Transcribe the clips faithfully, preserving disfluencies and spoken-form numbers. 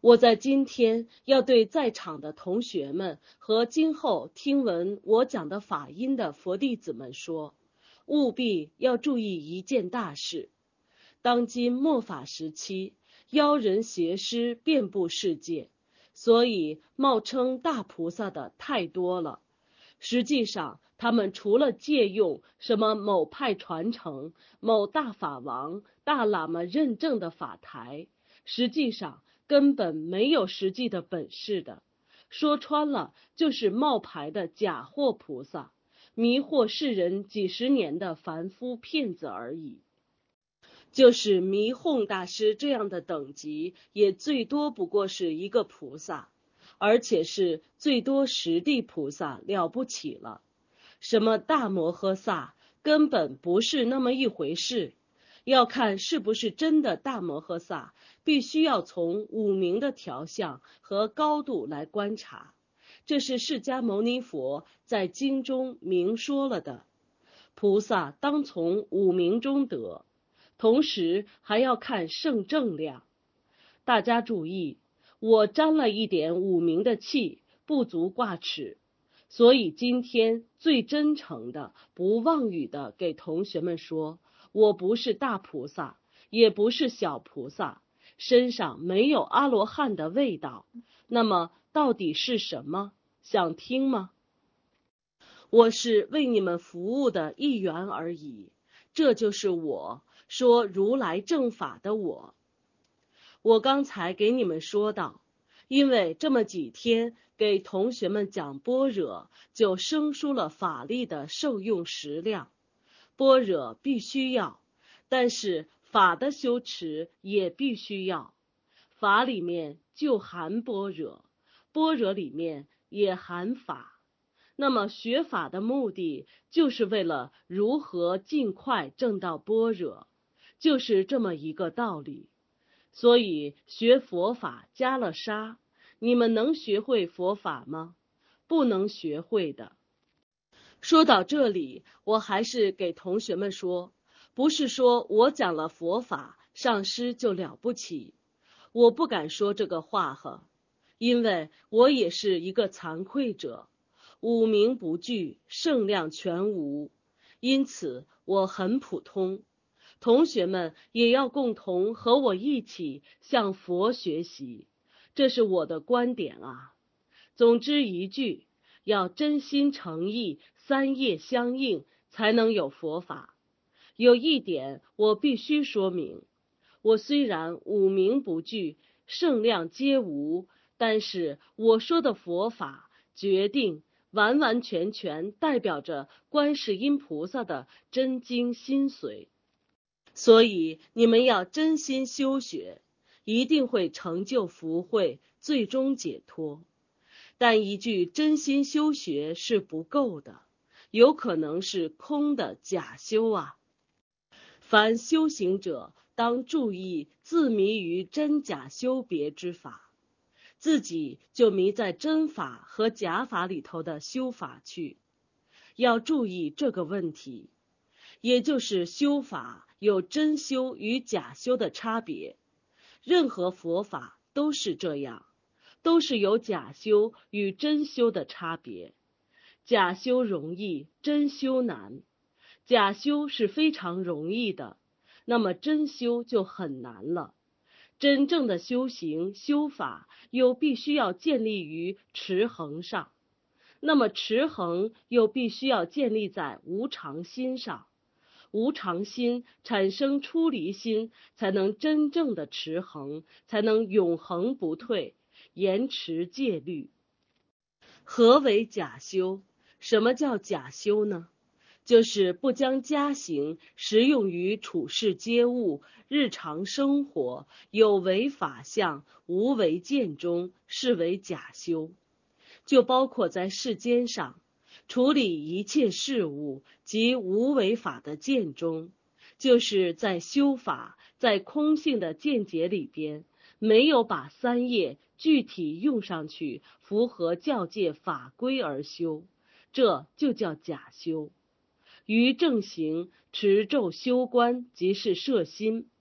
我在今天要对在场的同学们和今后听闻我讲的法音的佛弟子们说，务必要注意一件大事。当今末法时期，妖人邪师遍布世界，所以冒称大菩萨的太多了。实际上，他们除了借用什么某派传承、某大法王、大喇嘛认证的法台，实际上根本没有实际的本事的。说穿了，就是冒牌的假货菩萨，迷惑世人几十年的凡夫骗子而已。就是弥哄大师这样的等级，也最多不过是一个菩萨，而且是最多十地菩萨了不起了。什么大摩诃萨根本不是那么一回事，要看是不是真的大摩诃萨，必须要从五明的调相和高度来观察。这是释迦牟尼佛在经中明说了的，菩萨当从五明中得，同时还要看圣正量。大家注意，我沾了一点五明的气，不足挂齿，所以今天最真诚的、不妄语的给同学们说，我不是大菩萨，也不是小菩萨，身上没有阿罗汉的味道。那么到底是什么？想听吗？我是为你们服务的一员而已，这就是我说如来正法的我。我刚才给你们说到，因为这么几天给同学们讲般若，就生疏了法力的受用时量。般若必须要，但是法的修持也必须要。法里面就含般若，般若里面也含法。那么学法的目的就是为了如何尽快证到般若，就是这么一个道理。所以学佛法加了杀，你们能学会佛法吗？不能学会的。说到这里，我还是给同学们说，不是说我讲了佛法，上师就了不起。我不敢说这个话呵，因为我也是一个惭愧者，五明不具，圣量全无，因此我很普通。同学们也要共同和我一起向佛学习，这是我的观点啊。总之一句，要真心诚意，三业相应，才能有佛法。有一点我必须说明，我虽然五明不具，圣量皆无，但是我说的佛法决定完完全全代表着观世音菩萨的真经心髓。所以你们要真心修学，一定会成就福慧，最终解脱。但一句真心修学是不够的，有可能是空的假修啊。凡修行者当注意自迷于真假修别之法，自己就迷在真法和假法里头的修法去。要注意这个问题，也就是修法有真修与假修的差别。任何佛法都是这样，都是有假修与真修的差别。假修容易，真修难。假修是非常容易的，那么真修就很难了。真正的修行修法又必须要建立于持恒上，那么持恒又必须要建立在无常心上。无常心产生出离心，才能真正的持恒，才能永恒不退，严持戒律。何为假修？什么叫假修呢？就是不将家行实用于处世接物、日常生活，有为法相、无为见中，是为假修。就包括在世间上处理一切事物及无为法的见中，就是在修法，在空性的见解里边，没有把三业具体用上去，符合教界法规而修，这就叫假修。于正行持咒修观即是摄心，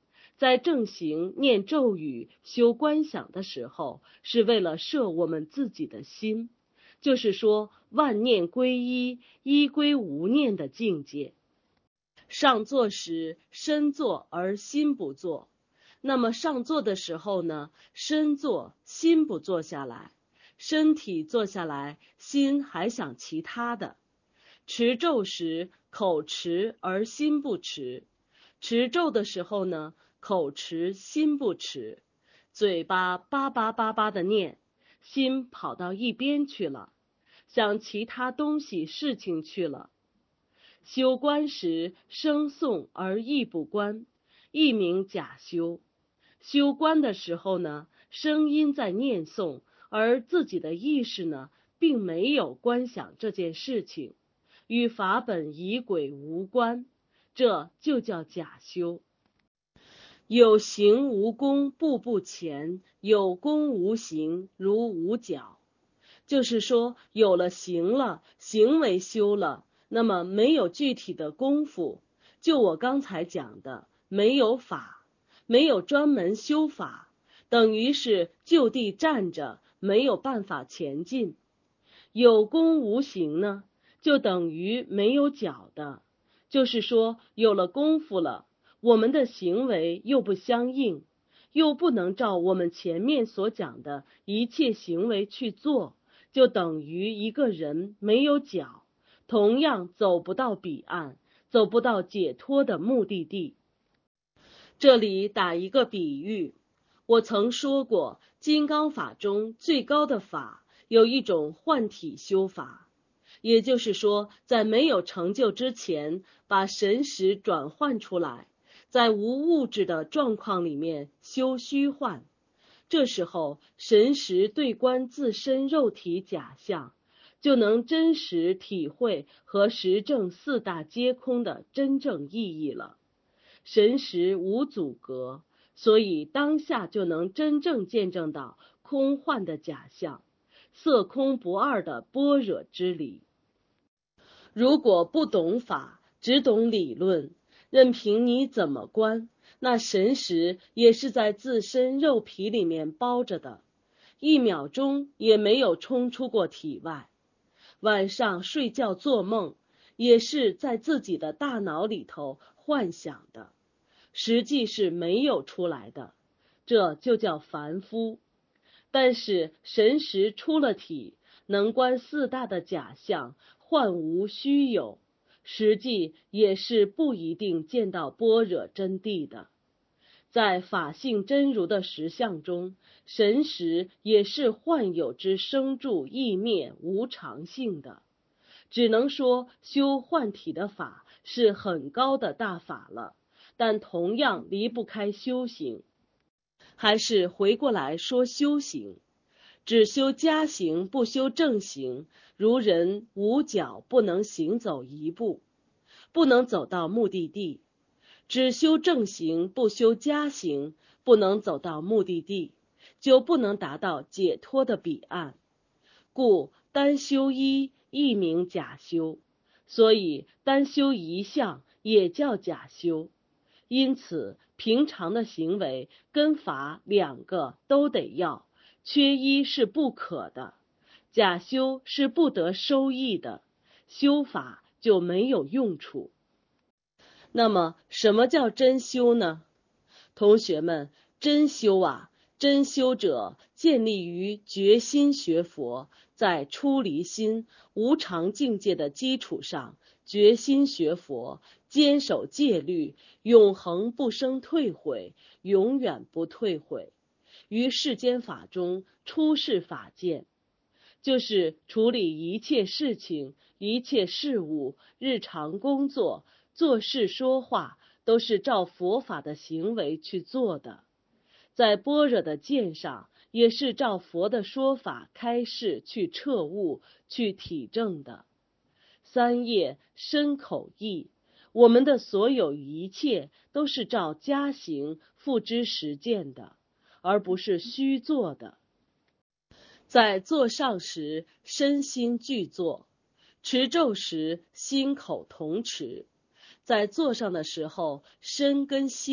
在正行念咒语、修观想的时候，是为了摄我们自己的心，就是说万念归一，一归无念的境界。上座时身坐而心不坐，那么上座的时候呢，身坐心不坐下来，身体坐下来，心还想其他的。持咒时口持而心不持，持咒的时候呢，口持心不持，嘴巴叭叭叭叭的念，心跑到一边去了，想其他东西事情去了。修观时声诵而意不观，亦名假修。修观的时候呢，声音在念诵，而自己的意识呢，并没有观想这件事情，与法本仪轨无关，这就叫假修。有形无功，步步前；有功无形，如无脚。就是说，有了行了，行为修了，那么没有具体的功夫，就我刚才讲的，没有法，没有专门修法，等于是就地站着，没有办法前进。有功无行呢，就等于没有脚的，就是说有了功夫了，我们的行为又不相应，又不能照我们前面所讲的一切行为去做，就等于一个人没有脚，同样走不到彼岸，走不到解脱的目的地。这里打一个比喻，我曾说过，金刚法中最高的法有一种换体修法，也就是说，在没有成就之前，把神识转换出来，在无物质的状况里面修虚幻。这时候神识对观自身肉体假象，就能真实体会和实证四大皆空的真正意义了。神识无阻隔，所以当下就能真正见证到空幻的假象，色空不二的般若之理。如果不懂法，只懂理论，任凭你怎么观，那神识也是在自身肉皮里面包着的，一秒钟也没有冲出过体外。晚上睡觉做梦，也是在自己的大脑里头幻想的，实际是没有出来的，这就叫凡夫。但是神识出了体，能观四大的假象，幻无虚有，实际也是不一定见到般若真谛的。在法性真如的实相中，神识也是幻有之生住异灭无常性的，只能说修幻体的法是很高的大法了，但同样离不开修行。还是回过来说修行，只修加行不修正行，如人无脚不能行走一步，不能走到目的地；只修正行不修加行，不能走到目的地，就不能达到解脱的彼岸。故单修一亦名假修，所以单修一项也叫假修。因此平常的行为跟法两个都得要，缺一是不可的。假修是不得收益的，修法就没有用处。那么什么叫真修呢？同学们，真修啊，真修者建立于决心学佛，在出离心无常境界的基础上，决心学佛，坚守戒律，永恒不生退悔，永远不退悔。于世间法中出世法见，就是处理一切事情、一切事物、日常工作、做事说话，都是照佛法的行为去做的。在般若的见上，也是照佛的说法开示去彻悟、去体证的。三业身口意，我们的所有一切都是照加行付之实践的，而不是虚做的。在坐上时身心俱坐，持咒时心口同持。在坐上的时候，身跟心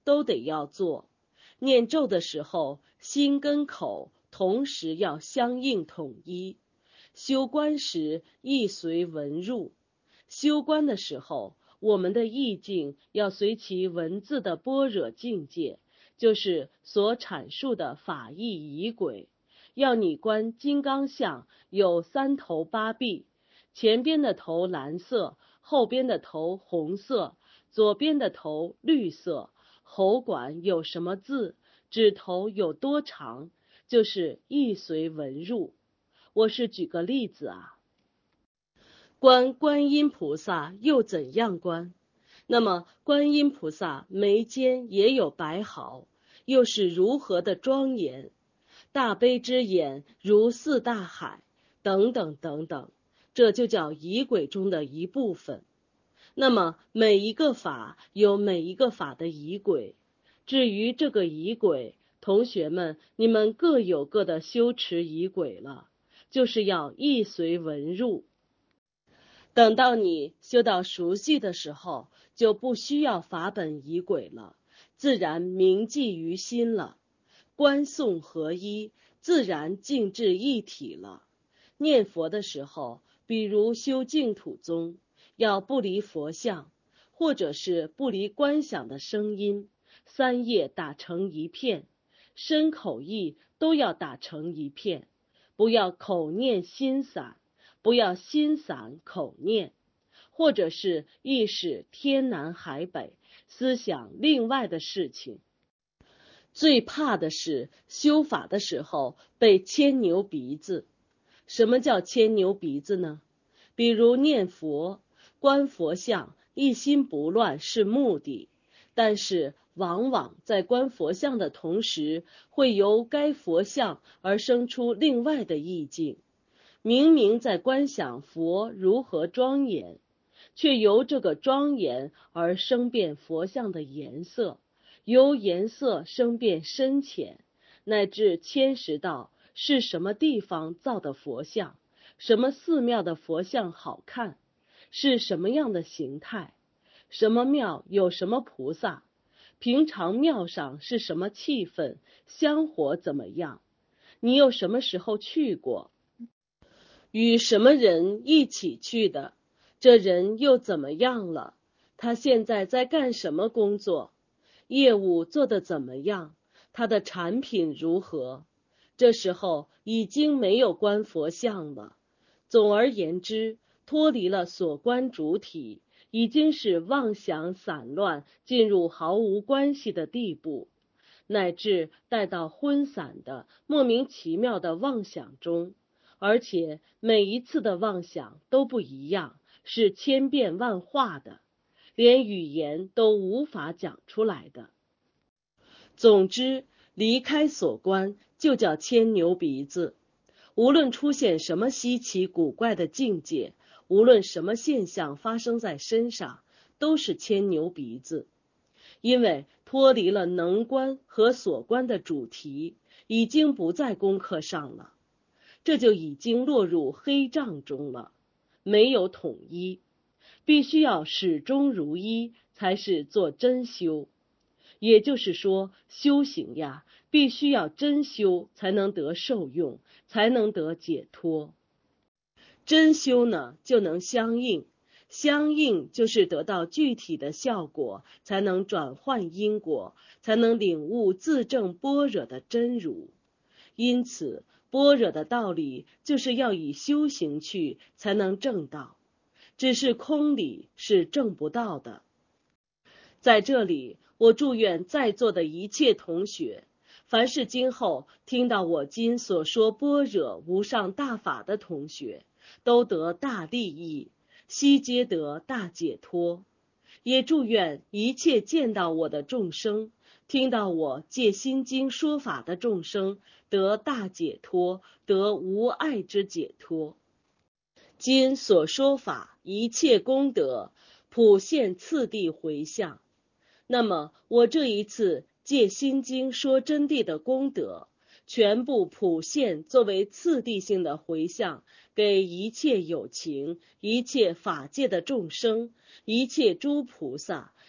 都得要做。念咒的时候，心跟口同时要相应统一。修观时意随文入，修观的时候，我们的意境要随其文字的般若境界，就是所阐述的法义仪轨。要你观金刚相有三头八臂，前边的头蓝色，后边的头红色，左边的头绿色，喉管有什么字，指头有多长，就是意随文入。我是举个例子啊，观观音菩萨又怎样观？那么观音菩萨眉间也有白毫，又是如何的庄严？大悲之眼如四大海，等等等等，这就叫仪轨中的一部分。那么每一个法有每一个法的仪轨，至于这个仪轨，同学们你们各有各的修持仪轨了，就是要意随文入。等到你修到熟悉的时候，就不需要法本仪轨了，自然铭记于心了。观诵合一，自然静至一体了。念佛的时候，比如修净土宗，要不离佛像，或者是不离观想的声音，三业打成一片，身口意都要打成一片，不要口念心散，不要心散口念，或者是意识天南海北，思想另外的事情。最怕的是修法的时候被牵牛鼻子。什么叫牵牛鼻子呢？比如念佛，观佛像，一心不乱是目的，但是往往在观佛像的同时，会由该佛像而生出另外的意境。明明在观想佛如何庄严，却由这个庄严而生变佛像的颜色，由颜色生变深浅，乃至牵涉到是什么地方造的佛像，什么寺庙的佛像好看，是什么样的形态，什么庙有什么菩萨，平常庙上是什么气氛，香火怎么样，你又什么时候去过，与什么人一起去的，这人又怎么样了，他现在在干什么工作，业务做得怎么样，他的产品如何。这时候已经没有观佛像了。总而言之，脱离了所观主体，已经是妄想散乱，进入毫无关系的地步，乃至带到昏散的莫名其妙的妄想中，而且每一次的妄想都不一样，是千变万化的，连语言都无法讲出来的。总之，离开所观就叫牵牛鼻子。无论出现什么稀奇古怪的境界，无论什么现象发生在身上，都是牵牛鼻子。因为脱离了能观和所观的主题，已经不在功课上了，这就已经落入黑障中了，没有统一，必须要始终如一，才是做真修。也就是说，修行呀，必须要真修才能得受用，才能得解脱。真修呢，就能相应，相应就是得到具体的效果，才能转换因果，才能领悟自证般若的真如。因此，般若的道理就是要以修行去，才能证到，只是空理是证不到的。在这里，我祝愿在座的一切同学，凡是今后听到我今所说般若无上大法的同学，都得大利益，悉皆得大解脱。也祝愿一切见到我的众生，听到我借心经说法的众生，得大解脱，得无碍之解脱。今所说法一切功德，普现次第回向。那么我这一次借心经说真谛的功德，全部普现作为次第性的回向，给一切有情、一切法界的众生、一切诸菩萨、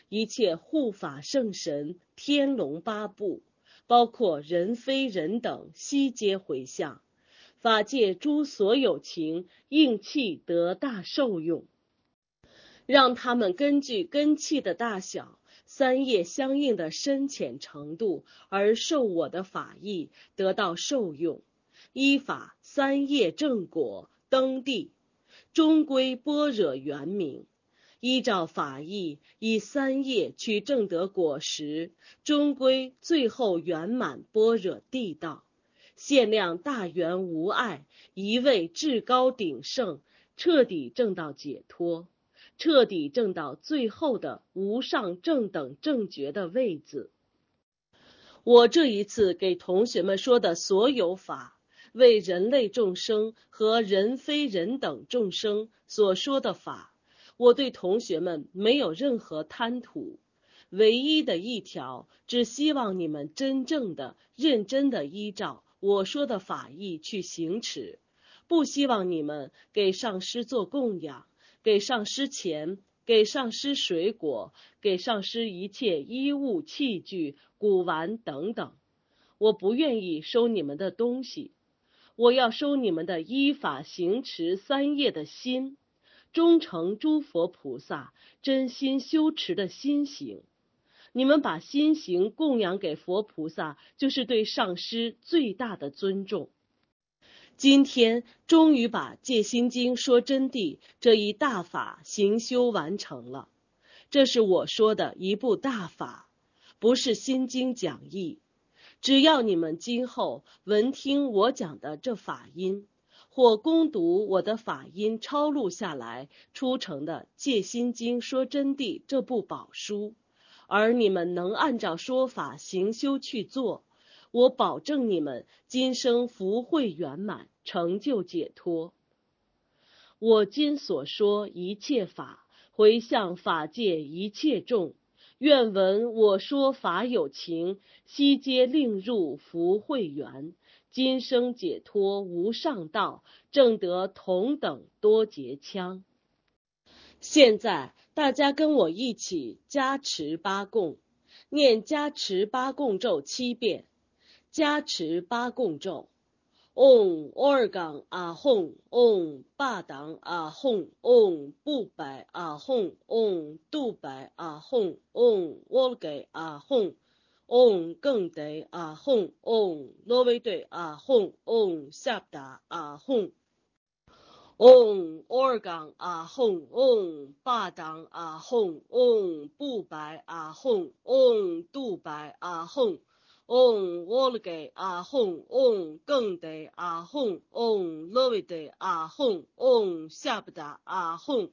一切护法圣神、天龙八部，包括人非人等，悉皆回向。法界诸所有情应气得大受用，让他们根据根气的大小、三业相应的深浅程度而受我的法义，得到受用，依法三业正果登地，终归般若圆明。依照法义，以三业去证得果实，终归最后圆满般若地道。限量大圆无碍，一味至高鼎盛，彻底证到解脱，彻底证到最后的无上正等正觉的位子。我这一次给同学们说的所有法，为人类众生和人非人等众生所说的法，我对同学们没有任何贪图，唯一的一条，只希望你们真正的、认真的依照我说的法义去行持，不希望你们给上师做供养，给上师钱，给上师水果，给上师一切衣物器具、古玩等等。我不愿意收你们的东西，我要收你们的依法行持三业的心，忠诚诸佛菩萨真心修持的心行。你们把心行供养给佛菩萨，就是对上师最大的尊重。今天终于把戒心经说真谛这一大法行修完成了，这是我说的一部大法，不是心经讲义。只要你们今后闻听我讲的这法音，或攻读我的法音抄录下来出成的戒心经说真谛这部宝书，而你们能按照说法行修去做，我保证你们今生福慧圆满，成就解脱。我今所说一切法，回向法界一切众，愿闻我说法有情，悉皆令入福慧圆，今生解脱无上道，证得同等多劫羌。现在大家跟我一起加持八供，念加持八供咒七遍。加持八供咒：嗡尔冈阿吽，嗡巴当阿吽，嗡布白阿吽，嗡杜白阿吽，嗡沃给阿吽，嗡更得阿吽，嗡罗维对阿吽，嗡夏达阿吽。嗡尔冈阿吽，嗡巴当阿吽，嗡布白阿吽，嗡杜白阿吽，嗡沃给阿吽，嗡更得阿吽，嗡罗维对阿吽，嗡夏达阿吽。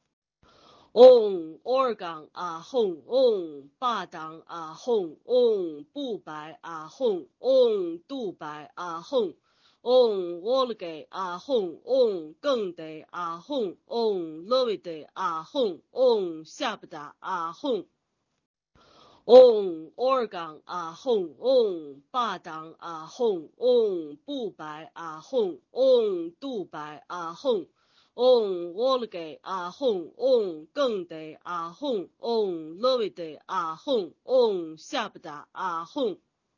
嗡尔冈阿吽，嗡巴当阿吽，嗡布白阿吽，嗡杜白阿吽，嗡沃给阿吽，嗡更得阿吽，嗡罗维对阿吽，嗡夏达阿吽。嗡尔冈阿吽，嗡巴当阿吽，嗡布白阿吽，嗡杜白阿吽，嗡沃给阿吽，嗡更得阿吽，嗡罗维对阿吽，嗡夏达阿吽。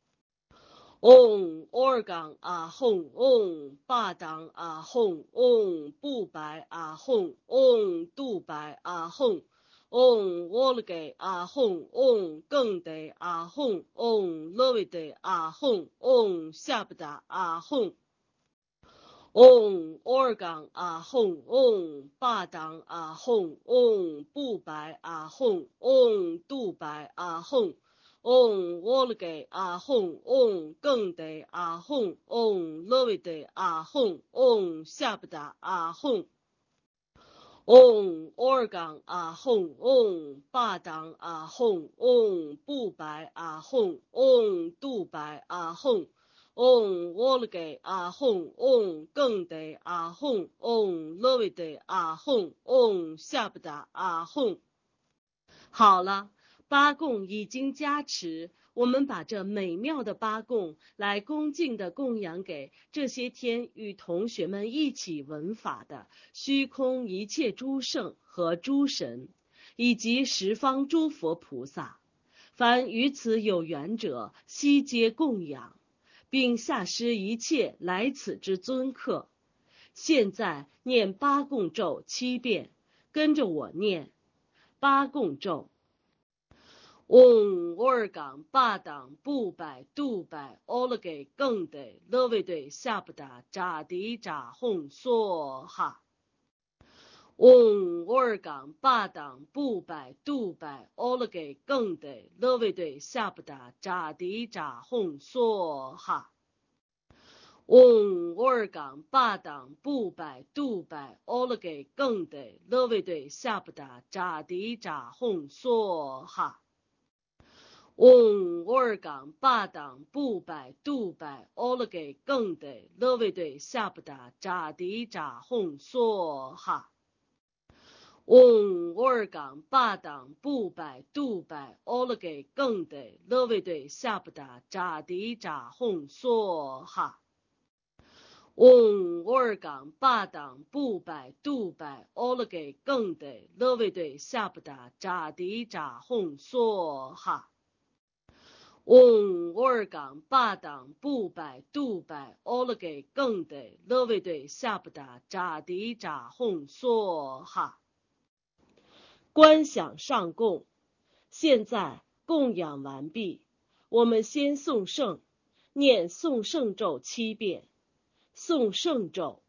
嗡尔冈阿吽，嗡巴当阿吽，嗡布白阿吽，嗡杜白阿吽，嗡沃给阿吽，嗡更得阿吽，嗡罗维对阿吽，嗡夏达阿吽。嗡尔冈阿吽，嗡巴当阿吽，嗡布白阿吽，嗡杜白阿吽，嗡沃给阿吽，嗡更得阿吽，嗡罗维对阿吽，嗡夏达阿吽。嗡尔冈阿吽，嗡巴当阿吽，嗡布白阿吽，嗡杜白阿吽，嗡沃给阿吽，嗡更得阿吽，嗡罗维对阿吽，嗡夏达阿吽。好了，八供已经加持，我们把这美妙的八供来恭敬地供养给这些天与同学们一起闻法的虚空一切诸圣和诸神， 以及十方诸佛菩萨，凡与此有缘者，悉皆供养，并下施一切来此之尊客。现在念八供咒七遍，跟着我念八供咒。嗡尔港巴当布百杜百欧了给更得勒维对下不达扎迪扎哄梭哈。嗡尔港巴当布百杜百欧了给更得勒维对下不达扎迪扎哄梭哈。嗡尔港巴当布百杜百欧了给更得勒维对下不达扎迪扎哄梭哈。嗡尔港巴当布百杜百欧了给更得勒维对下不达扎迪扎哄梭哈。嗡尔港巴当布百杜百欧了给更得勒维对下不达扎迪扎哄梭哈。嗡尔港巴当布百杜百欧了给更得勒维对下不达扎迪扎哄梭哈。嗡尔港巴当布百杜百欧了给更得勒维对下不达扎迪扎哄梭哈。观想上供，现在供养完毕，我们先诵圣，念诵圣咒七遍。诵圣咒：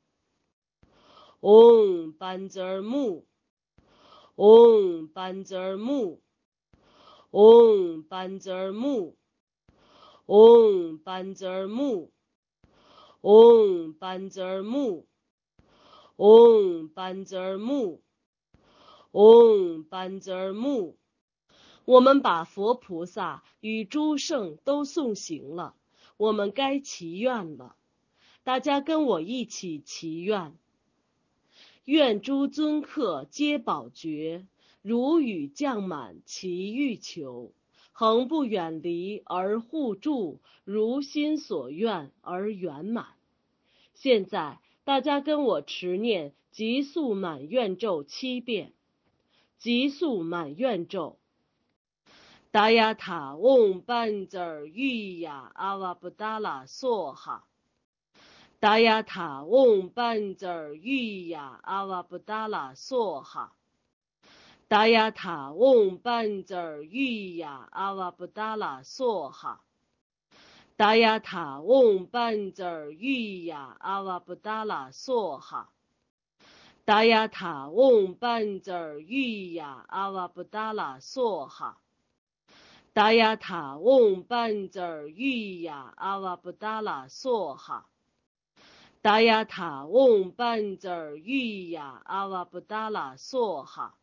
嗡班泽尔木，嗡班泽尔木，嗡班泽尔木，嗡班泽尔木，嗡班泽尔木，嗡班泽尔木，嗡班泽尔木。我们把佛菩萨与诸圣都送行了，我们该祈愿了。大家跟我一起祈愿：愿诸尊客皆宝觉，如雨降满其欲求，恒不远离而互助，如心所愿而圆满。现在大家跟我持念极速满愿咒七遍。极速满愿咒：达雅塔嗡班泽尔玉雅阿瓦布达拉梭哈。达雅塔嗡班泽尔玉雅阿瓦布达拉梭哈。达雅塔嗡班泽尔玉雅阿瓦布达拉梭哈。达雅塔嗡班泽尔玉雅阿瓦布达拉梭哈。达雅塔嗡班泽尔玉雅阿瓦布达拉梭哈。达雅塔嗡班泽尔玉雅阿瓦布达拉梭哈。达雅塔嗡班泽尔玉雅阿瓦布达拉梭哈。